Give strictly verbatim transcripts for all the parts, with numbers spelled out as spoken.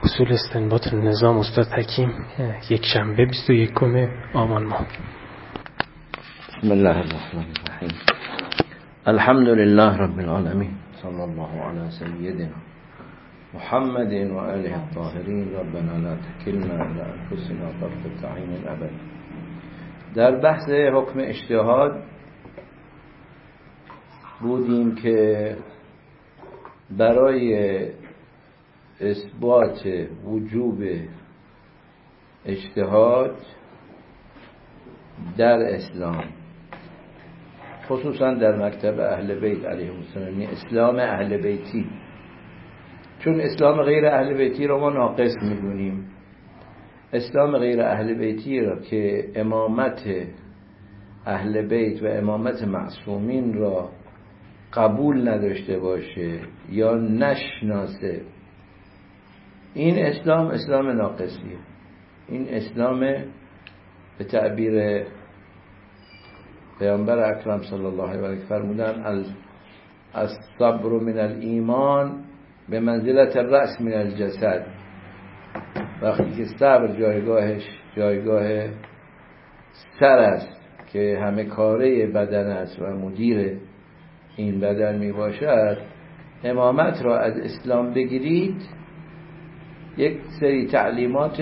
اصول استنباط نظام استاد حکیم، یک شنبه بیست و یکم آبان ماه. بسم الله الرحمن الرحیم. الحمد لله رب العالمین، صلی الله علی سیدنا محمد و آله الطاهرین. ربنا لا تکلنا الی انفسنا طرفة عین ابدا. در بحث حکم اجتهاد بودیم که برای اثبات وجوب اجتهاد در اسلام، خصوصا در مکتب اهل بیت علیهم السلام، اسلام اهل بیتی، چون اسلام غیر اهل بیتی را ما ناقص میدونیم. اسلام غیر اهل بیتی را که امامت اهل بیت و امامت معصومین را قبول نداشته باشه یا نشناسه، این اسلام اسلام ناقصیه. این اسلام به تعبیر پیامبر اکرم صلی الله علیه و آله فرمودن الصبر من الایمان به منزلت الرأس من الجسد. وقتی که صبر جایگاهش جایگاه سر است که همه کاره بدن است و مدیر این بدن می باشد، امامت را از اسلام بگیرید، یک سری تعلیمات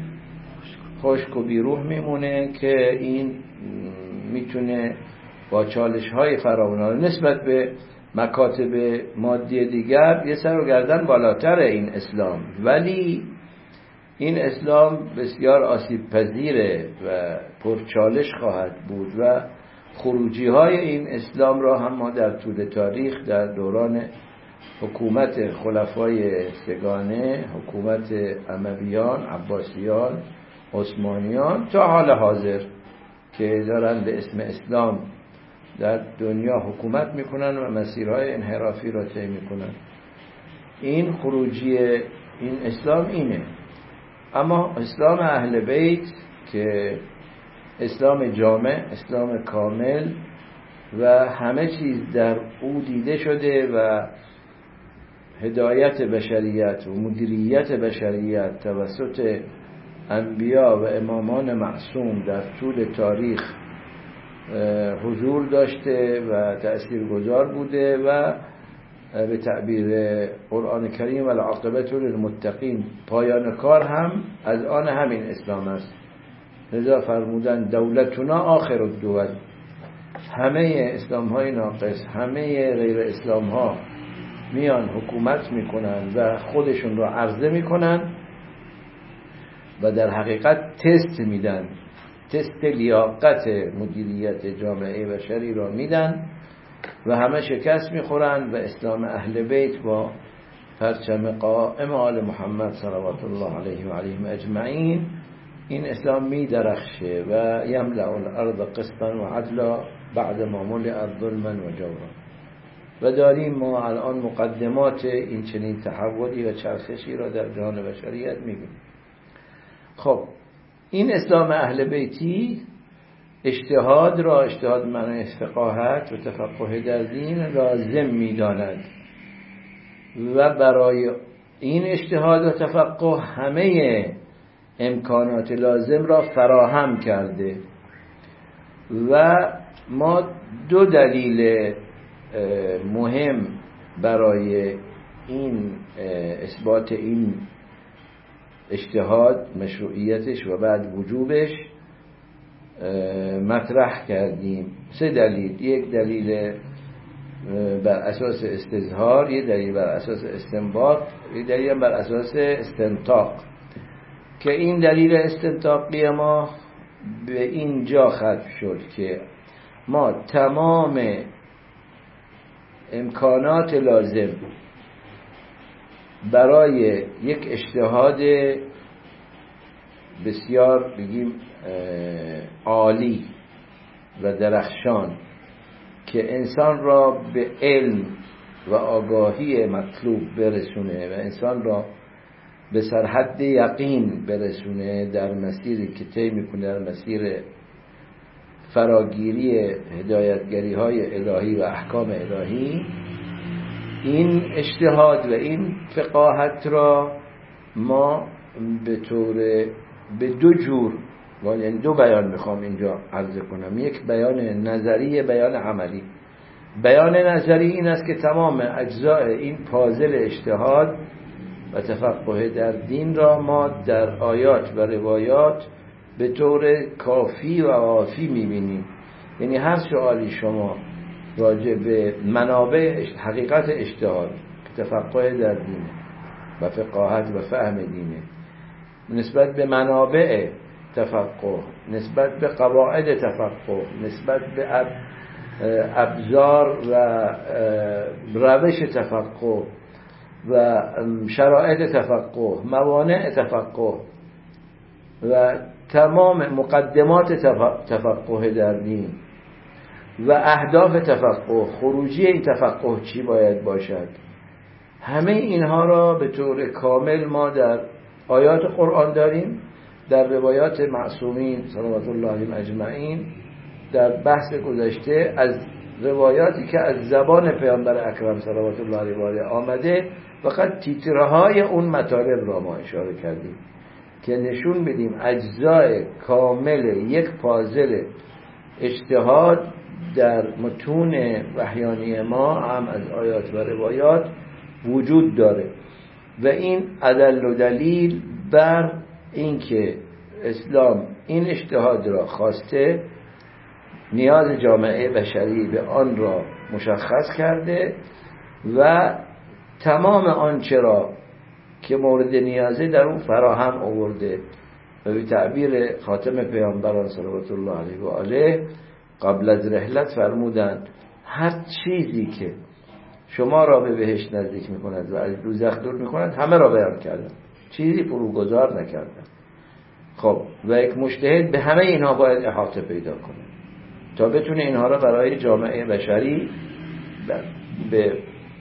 خشک و بیروح میمونه که این میتونه با چالش های فراوان نسبت به مکاتب مادی دیگر یه سر و گردن بالاتر این اسلام، ولی این اسلام بسیار آسیب پذیره و پرچالش خواهد بود و خروجی های این اسلام را هم ما در طول تاریخ در دوران حکومت خلفای سگانه، حکومت امویان، عباسیان، عثمانیان تا حال حاضر که دارن به اسم اسلام در دنیا حکومت میکنن و مسیرهای انحرافی را طی میکنن، این خروجی این اسلام اینه. اما اسلام اهل بیت که اسلام جامع، اسلام کامل و همه چیز در او دیده شده و هدایت بشریت و مدیریت بشریت توسط انبیا و امامان معصوم در طول تاریخ حضور داشته و تأثیرگذار بوده و به تعبیر قرآن کریم والعاقبة للمتقین، پایان کار هم از آن همین اسلام است. لذا فرمودن دولتنا آخر الدول. همه اسلام های ناقص، همه غیر اسلام ها میان حکومت میکنن و خودشون رو عرضه میکنن و در حقیقت تست میدن، تست لیاقت مدیریت جامعه بشری را میدن و همه شکست میخورن و اسلام اهل بیت با پرچم قائم آل محمد صلوات الله علیه و علیهم اجمعین، این اسلام می درخشه و یملأ الارض قسطا و عدلا بعد ما ملئت ظلما و جورا. و داریم ما الان مقدمات این چنین تحولی و چرخشی را در جهان بشریت میبینیم. خب این اسلام اهل بیتی اجتهاد را، اجتهاد معنی فقاهت و تفقه در دین، لازم میداند و برای این اجتهاد و تفقه همه امکانات لازم را فراهم کرده. و ما دو دلیل مهم برای این اثبات این اجتهاد، مشروعیتش و بعد وجوبش مطرح کردیم. سه دلیل: یک دلیل بر اساس استظهار، یک دلیل بر اساس استنباط، یک دلیل بر اساس استنطاق، که این دلیل استنطاقی ما به این جا ختم شد که ما تمام امکانات لازم برای یک اجتهاد بسیار بگیم عالی و درخشان که انسان را به علم و آگاهی مطلوب برسونه و انسان را به سرحد یقین برسونه در مسیری که طی میکنه، در مسیر فراگیری هدایتگری های الهی و احکام الهی، این اجتهاد و این فقاهت را ما به طور به دو جور، یعنی دو بیان میخوام اینجا عرض کنم، یک بیان نظری، بیان عملی. بیان نظری این است که تمام اجزاء این پازل اجتهاد و تفقه در دین را ما در آیات و روایات به طور کافی و وافی میبینیم. یعنی هر سوالی شما راجع به منابع حقیقت اجتهاد که تفقه در دین و فقاهت و فهم دینه، نسبت به منابع تفقه، نسبت به قواعد تفقه، نسبت به ابزار و روش تفقه و شرایط تفقه، موانع تفقه و تمام مقدمات تفقه در دین و اهداف تفقه، خروجی این تفقه چی باید باشد، همه اینها را به طور کامل ما در آیات قرآن داریم، در روایات معصومین صلوات الله علیهم اجمعین، در بحث گذشته از روایاتی که از زبان پیامبر اکرم صلوات الله علیه آمده، فقط تیترهای اون مطالب را ما اشاره کردیم که نشون بدیم اجزای کامل یک پازل اجتهاد در متون وحیانی ما هم از آیات و روایات وجود داره و این ادل و دلیل بر اینکه اسلام این اجتهاد را خواسته، نیاز جامعه بشری به آن را مشخص کرده و تمام آنچه را که مورد نیازه در اون فراهم آورده و به تعبیر خاتم پیامبران صلوات الله علیه و آله قبل از رحلت فرمودند هر چیزی که شما را به بهشت نزدیک میکند و از دوزخ دور میکند همه را بیان کردن، چیزی فروگذار نکردن. خب و یک مجتهد به همه اینها باید احاطه پیدا کنه تا بتونه اینها را برای جامعه بشری به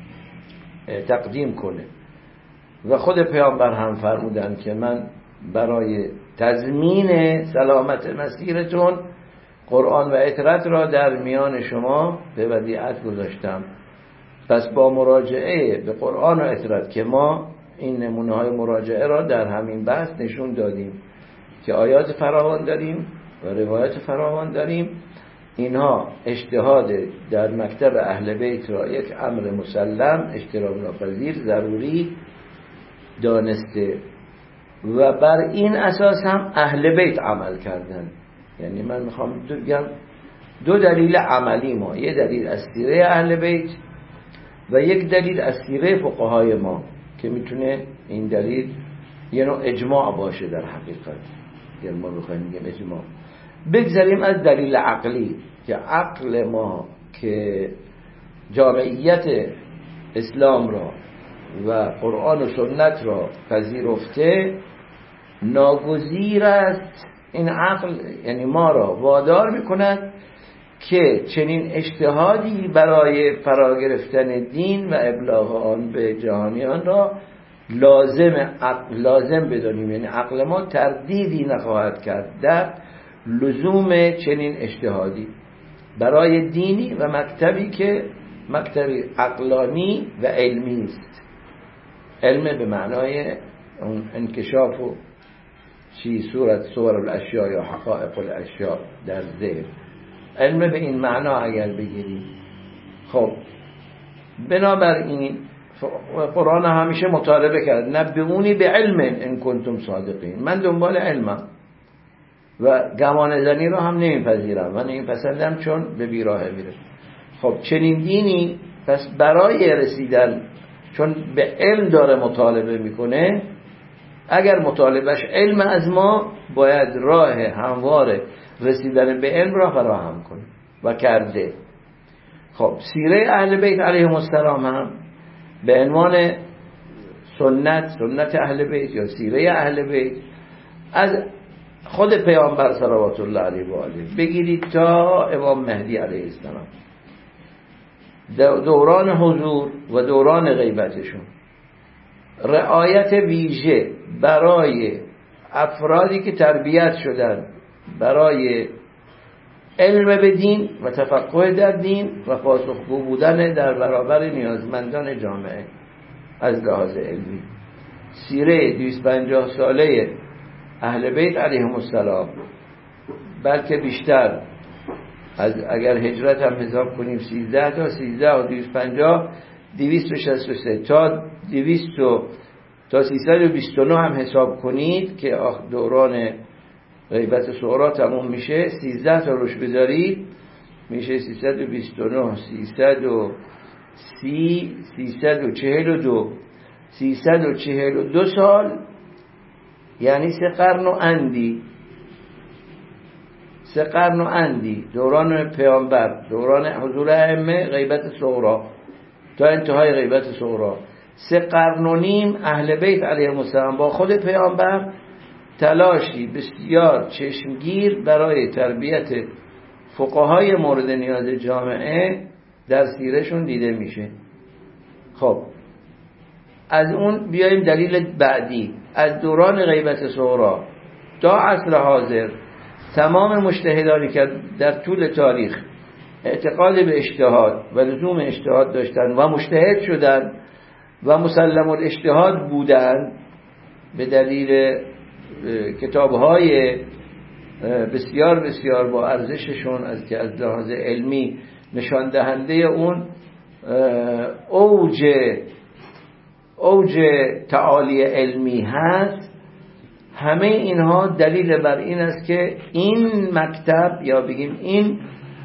تقدیم کنه. و خود پیامبر هم فرمودند که من برای تضمین سلامت مسیرتون قرآن و اطرت را در میان شما به ودیعت گذاشتم. پس با مراجعه به قرآن و اطرت که ما این نمونه های مراجعه را در همین بحث نشون دادیم که آیات فراوان داریم و روایات فراوان داریم، اینها اجتهاد در مکتب اهل بیت را یک امر مسلم، احترام ناپذیر، ضروری دانسته و بر این اساس هم اهل بیت عمل کردن. یعنی من میخوام بگم دو دلیل عملی ما، یه دلیل از سیره اهل بیت و یک دلیل از سیره فقهای ما که میتونه این دلیل یه نوع اجماع باشه در حقیقت، یعنی ما بخوایم بگیم اجماع. بگذاریم از دلیل عقلی که عقل ما که جامعیت اسلام را و قرآن و سنت را پذیرفته، ناگزیر است این عقل یعنی ما را وادار میکند که چنین اجتهادی برای فرا گرفتن دین و ابلاغ آن به جهانیان را لازم عقل لازم بدانیم. یعنی عقل ما تردیدی نخواهد کرد در لزوم چنین اجتهادی برای دینی و مکتبی که مکتبی عقلانی و علمی است. علم به معنای اون انکشاف و چی صورت صور الاشیاء یا حقائق الاشیاء در ذهن، علم به این معنا اگر بگیریم. خب بنابراین قرآن همیشه مطالبه کرد نبئونی به علم ان کنتم صادقین، من دنبال علمم و گمان زنی رو هم نمیپذیرم و نمیپسندم چون به بیراهه میره. خب چنین دینی پس برای رسیدن، چون به علم داره مطالبه میکنه، اگر مطالبهش علم از ما باید راه هموار رسیدن به علم را فراهم کنه و کرده. خب سیره اهل بیت علیهم السلام هم به عنوان سنت سنت اهل بیت یا سیره اهل بیت از خود پیامبر صلوات الله علیه و آله بگیرید تا امام مهدی علیه السلام، دوران حضور و دوران غیبتشون، رعایت ویژه برای افرادی که تربیت شدن برای علم به دین و تفقه در دین و پاسخگو بودن در برابر نیازمندان جامعه از لحاظ علمی. سیره دویست و پنجاه ساله اهل بیت علیهم السلام، بلکه بیشتر، از اگر هجرت هم حساب کنیم سیزده تا سیزده و دویست و پنجاه دویست و شصت و سه تا دویست تا سیصد و بیست و نه هم حساب کنید که دوران غیبت صغرا تموم میشه، سیزده تا روش بذارید میشه سیصد و بیست و نه، سیصد و سی، سیصد و چهل و دو، سیصد و چهل و دو سال، یعنی سه قرن و اندی، سه قرن و اندی دوران پیامبر، دوران حضور ائمه، غیبت صغرا تا انتهای غیبت صغرا، سه قرن و نیم اهل بیت علیهم السلام با خود پیامبر تلاشی بسیار چشمگیر برای تربیت فقهای مورد نیاز جامعه در سیرشون دیده میشه. خب از اون بیایم دلیل بعدی. از دوران غیبت صغرا تا عصر حاضر تمام مجتهدانی که در طول تاریخ اعتقاد به اجتهاد و لزوم اجتهاد داشتن و مجتهد شدن و مسلم الاجتهاد بودن به دلیل کتاب‌های بسیار بسیار با ارزششون، از که از لحاظ علمی نشان دهنده اون اوج اوج تعالی علمی هست، همه اینها دلیل بر این است که این مکتب یا بگیم این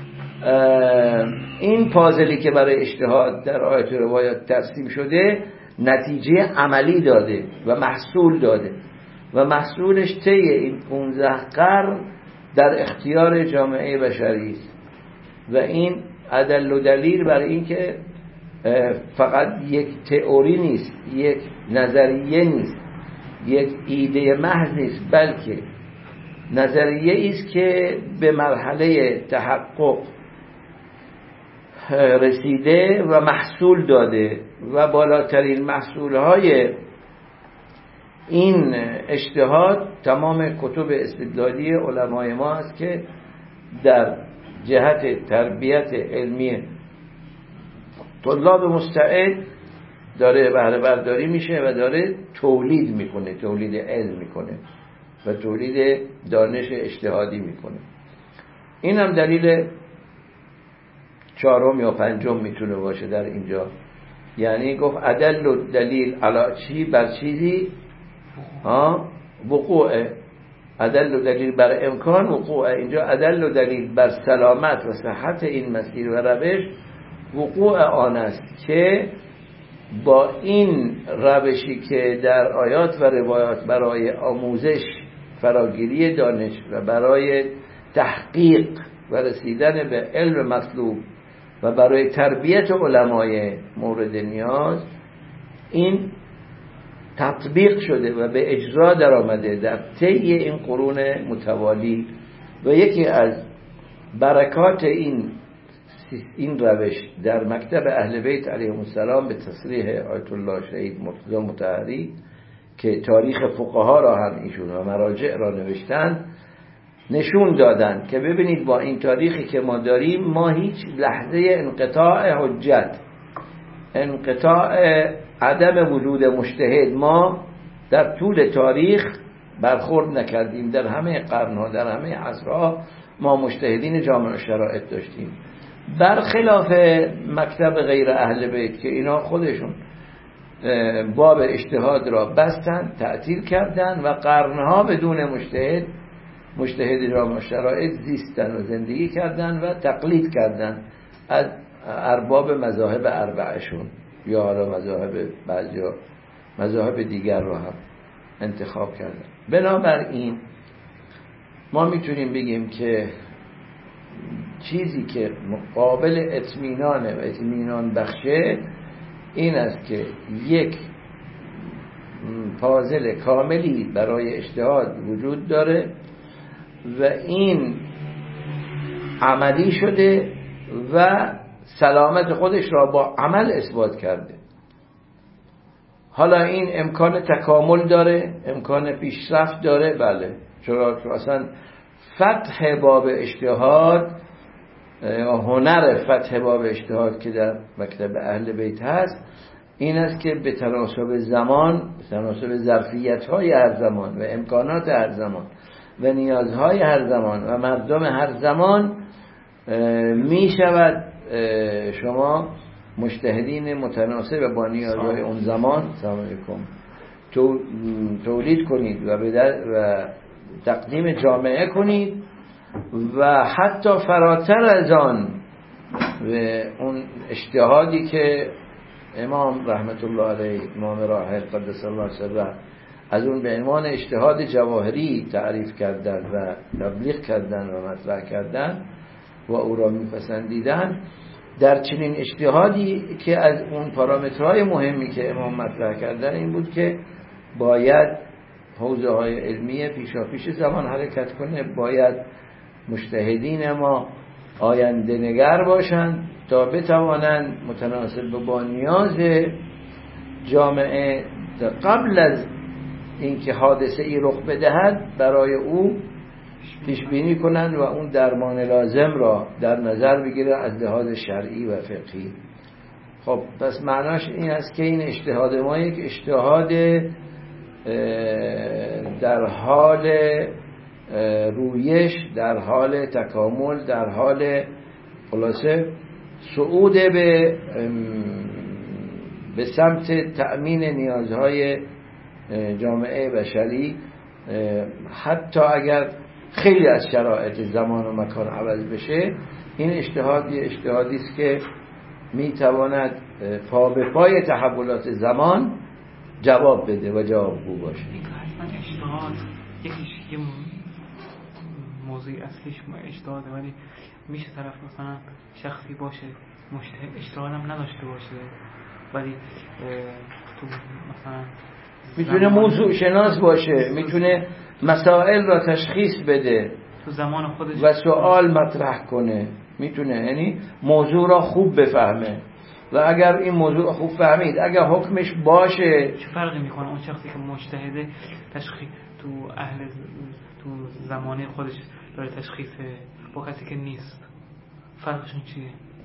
این پازلی که برای اجتهاد در آیات و روایات ترسیم شده نتیجه عملی داده و محصول داده و محصولش طی این پانزده قرن در اختیار جامعه بشری است. و این ادل و دلیل بر این که فقط یک تئوری نیست، یک نظریه نیست، یک ایده محض نیست، بلکه نظریه است که به مرحله تحقق رسیده و محصول داده و بالاترین محصولهای این اجتهاد تمام کتب استدلالی علمای ما است که در جهت تربیت علمی طلاب مستعد داره بهره برداری میشه و داره تولید میکنه، تولید علم میکنه و تولید دانش اجتهادی میکنه. این هم دلیل چهارم یا پنجم میتونه باشه در اینجا. یعنی گفت ادل و دلیل علی چی؟ بر چیزی ها وقوع، ادل و دلیل بر امکان وقوع. اینجا ادل و دلیل بر سلامت و صحت این مسیر و روش وقوع آن است که با این روشی که در آیات و روایات برای آموزش، فراگیری دانش و برای تحقیق و رسیدن به علم مطلوب و برای تربیت علمای مورد نیاز این تطبیق شده و به اجرا در آمده در طی این قرون متوالی. و یکی از برکات این این روش در مکتب اهل بیت علیهم السلام به تصریح آیت الله شهید مرتضی مطهری که تاریخ فقها را هم ایشون و مراجع را نوشتن، نشون دادن که ببینید با این تاریخی که ما داریم ما هیچ لحظه انقطاع حجت، انقطاع عدم وجود مجتهد ما در طول تاریخ برخورد نکردیم. در همه قرنها، در همه عصرها ما مجتهدین جامع الشرائط داشتیم، برخلاف مکتب غیر اهل بیت که اینا خودشون باب اجتهاد را بستن، تعطیل کردن و قرنها بدون مجتهد مجتهد جامع الشرائط زیستن و زندگی کردن و تقلید کردن از ارباب مذاهب اربعشون یا حالا مذاهب بعضی مذاهب دیگر را هم انتخاب کردن. بنابراین ما میتونیم بگیم که چیزی که مقابل اطمینان و اطمینان بخشه این است که یک پازل کاملی برای اجتهاد وجود داره و این عملی شده و سلامت خودش را با عمل اثبات کرده. حالا این امکان تکامل داره، امکان پیشرفت داره، بله، چرا؟ چون اصلا فتح باب اجتهاد، هنر فتح باب اجتهاد که در مکتب اهل بیت هست، این است که به تناسب زمان، به تناسب ظرفیت‌های هر زمان و امکانات هر زمان و نیازهای هر زمان و مردم هر زمان می شود شما مجتهدین متناسب با نیازهای اون زمان سلام علیکم تولید کنید و و تقدیم جامعه کنید و حتی فراتر از آن و اون اجتهادی که امام رحمت الله علیه امام راحل قدس الله سره از اون به عنوان اجتهاد جواهری تعریف کردن و تبلیغ کردن و مطرح کردن و او را میپسندیدن، در چنین اجتهادی که از اون پارامترهای مهمی که امام مطرح کردن این بود که باید حوزه های علمیه پیشاپیش زمان حرکت کنه، باید مجتهدین ما آینده نگر باشند تا بتوانند متناسب با نیاز جامعه قبل از اینکه حادثه ای رخ بدهد برای او پیش بینی کنند و اون درمان لازم را در نظر بگیره از لحاظ شرعی و فقهی. خب پس معناش این است که این اجتهاد ما یک اجتهاد در حال رویش، در حال تکامل، در حال خلاصه صعود به به سمت تأمین نیازهای جامعه بشری، حتی اگر خیلی از شرایط زمان و مکان عوض بشه. این اجتهاد یه اجتهادی است که میتواند پا به پای تحولات زمان جواب بده و جوابگو باشه. اصلا اجتهاد یکیش یه موضوع اصلیش اجتهاده، ولی میشه طرف مثلا شخصی باشه مجتهد اجتهاد هم نداشته باشه ولی تو مثلا میتونه موضوع شناس باشه، میتونه مسائل را تشخیص بده تو زمان خودش و سوال مطرح کنه، میتونه یعنی موضوع را خوب بفهمه و اگر این موضوع خوب فهمید اگر حکمش باشه. چه فرقی میکنه اون شخصی که مجتهده تشخیص تو اهل تو زمانه خودش داره تشخیص با کسی که نیست؟ فرقشون چیه؟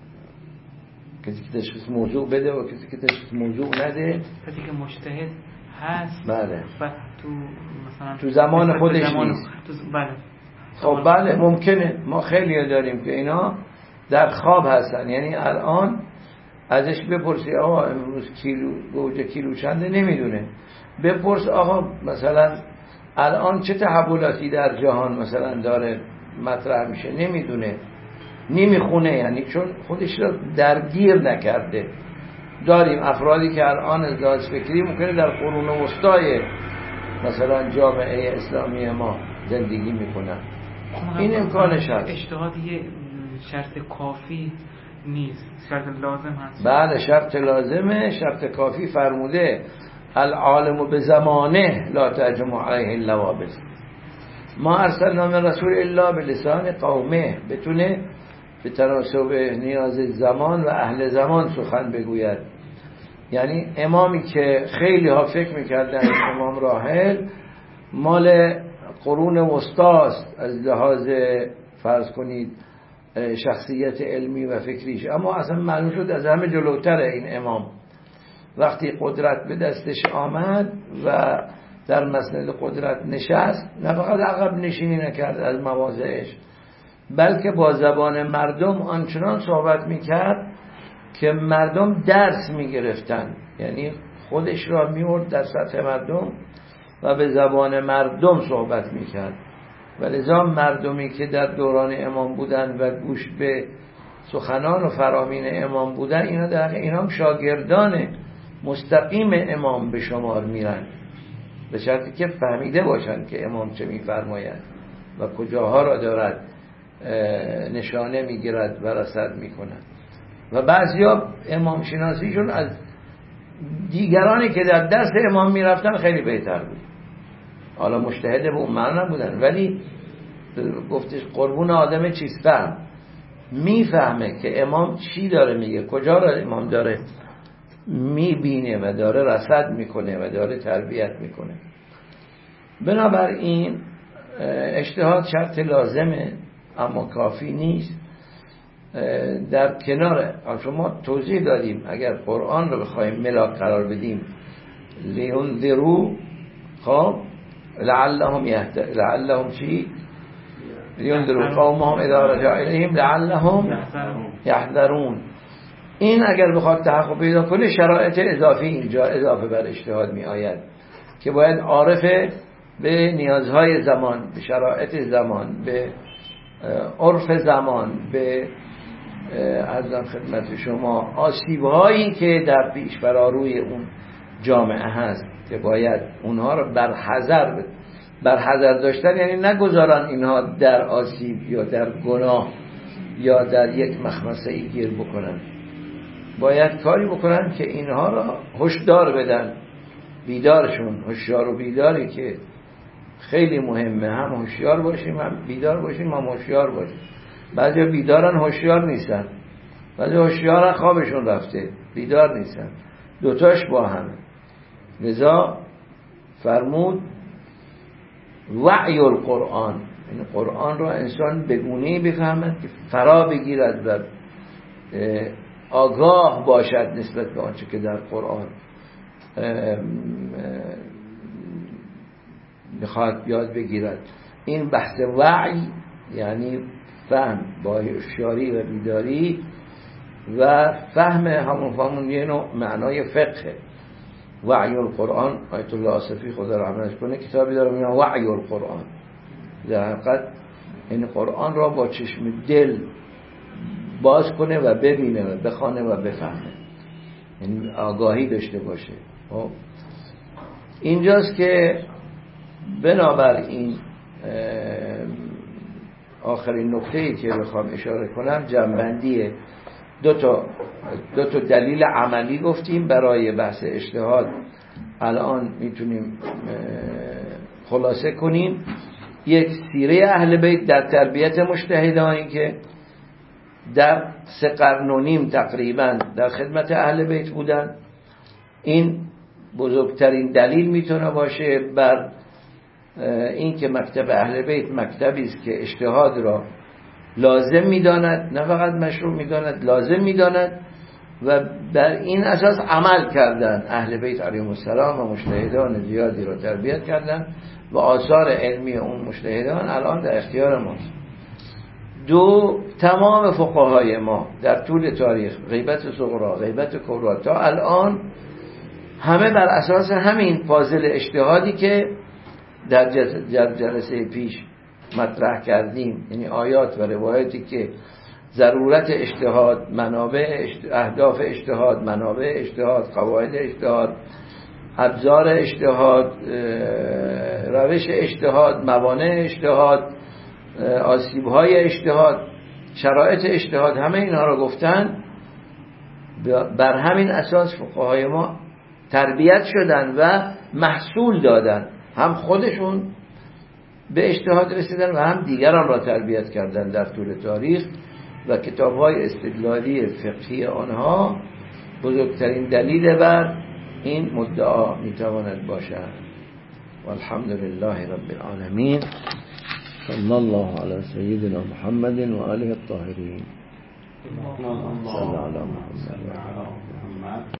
کسی که تشخیص موضوع بده و کسی که تشخیص موضوع نده. کسی که مجتهد هست بله و تو مثلا تو زمان خودش زمان نیست. تو بله خب بله ممکنه. ما خیلی داریم که اینا در خواب هستن، یعنی الان ازش بپرسی آقا امروز کیلو گوجه کیلو چنده نمیدونه، بپرس آقا مثلا الان چه تحولاتی در جهان مثلا داره مطرح میشه نمیدونه، نمیخونه، یعنی چون خودش رو درگیر نکرده. داریم افرادی که الان از لحاظ فکری ممکنه در قرون وسطای مثلا جامعه اسلامی ما زندگی میکنن، این امکانش هست. اجتهاد یه شرط کافی نیست، شرط لازم هست. بله شرط لازمه، شرط کافی فرموده العالم به زمانه لا تجمع علیه اللوابس، ما ارسلنا من رسول الا به لسان قومه، بتونه به تناسب نیاز زمان و اهل زمان سخن بگوید. یعنی امامی که خیلی ها فکر میکردن امام راحل مال قرون وسطاست از لحاظ فرض کنید شخصیت علمی و فکریش، اما اصلا معلوم شد از همه جلوتره این امام. وقتی قدرت به دستش آمد و در مسند قدرت نشست، نه فقط عقب نشینی نکرد از مواضعش، بلکه با زبان مردم آنچنان صحبت میکرد که مردم درس میگرفتن، یعنی خودش را میورد در سطح مردم و به زبان مردم صحبت میکرد. و لذا مردمی که در دوران امام بودن و گوش به سخنان و فرامین امام بودن، اینا در اینا هم شاگردان مستقیم امام به شمار میرن، به شرطی که فهمیده باشن که امام چه میفرماید و کجاها را دارد نشانه میگیرد و رصد میکند. و بعضیا امام شناسیشون از دیگرانی که در درس امام میرفتن خیلی بهتر بود. حالا مجتهد به اون معنا نبودن، ولی گفتش قربون آدم چیستم، میفهمه که امام چی داره میگه، کجا را امام داره میبینه و داره رصد میکنه و داره تربیت میکنه. بنابراین اجتهاد شرط لازمه اما کافی نیست. در کنار شما توضیح دادیم اگر قرآن رو بخوایم ملاک قرار بدیم لینذرو خب لعلهم یهد لعلهم چی لینذرو قومهم اذا رجع الیهم لعلهم یحذرون. این اگر بخواد تحقق پیدا کنه شرایط اضافی اینجا اضافه بر اجتهاد می آید که باید عارف به نیازهای زمان، به شرایط زمان، به عرف زمان، به عرضم خدمت شما آسیب‌هایی که در پیش بر روی اون جامعه هست که باید اونها رو برحذر برحذر داشتن، یعنی نگذارن اینها در آسیب یا در گناه یا در یک مخمسه گیر بکنن. باید کاری بکنن که اینها را هشدار بدن، بیدارشون، هوشیار و بیداری که خیلی مهمه، هم هوشیار باشیم هم بیدار باشیم هم هوشیار باشیم. بعضی بیدارن هوشیار نیستن، بعضی هوشیارن خوابشون رفته بیدار نیستن، دوتاش با همه. لذا فرمود وعی القرآن، این قرآن را انسان بگونه‌ای بفهمد که فرا بگیرد و آگاه باشد نسبت به آنچه که در قرآن میخواد یاد بگیرد. این بحث وعی یعنی فهم با هوشیاری و بیداری و فهم همون فهمون یه نوع معنای فقه. وعی القرآن آیت الله آصفی خدا رحمتش کنه کتابی داره میگه وعی القرآن، در حقیقت این قرآن را با چشم دل باز کنه و ببینه و بخونه و بفهمه، یعنی آگاهی داشته باشه. اینجاست که بنابراین آخرین نکته‌ای که بخوام اشاره کنم جنبندی دو تا دو تا دلیل عملی گفتیم برای بحث اجتهاد. الان میتونیم خلاصه کنیم یک سیره اهل بیت در تربیت مجتهدانی که در سه قرن و نیم تقریبا در خدمت اهل بیت بودن. این بزرگترین دلیل میتونه باشه بر این که مکتب اهل بیت مکتبی است که اجتهاد را لازم میداند، نه فقط مشروع میداند، لازم میداند و بر این اساس عمل کردن. اهل بیت علیهم السلام و مجتهدان زیادی را تربیت کردن و آثار علمی اون مجتهدان الان در اختیار ماست. دو، تمام فقهای ما در طول تاریخ، غیبت صغرا، غیبت کبرا تا الان، همه بر اساس همین فاضل اجتهادی که در جلسه پیش مطرح کردیم، یعنی آیات و روایتی که ضرورت اجتهاد، منابع اهداف اجتهاد، منابع اجتهاد، قواعد اجتهاد، ابزار اجتهاد، روش اجتهاد، موانع اجتهاد، آسیب‌های اجتهاد، شرایط اجتهاد، همه اینها را گفتن. بر همین اساس فقهای ما تربیت شدن و محصول دادن، هم خودشون به اجتهاد رسیدن و هم دیگران را تربیت کردن در طول تاریخ و کتاب‌های استدلالی فقهی آنها بزرگترین دلیل بر این مدعا میتواند باشد. والحمد لله رب العالمین. صلی الله علی سیدنا محمد و آله الطاهرین. صلی الله علی محمد.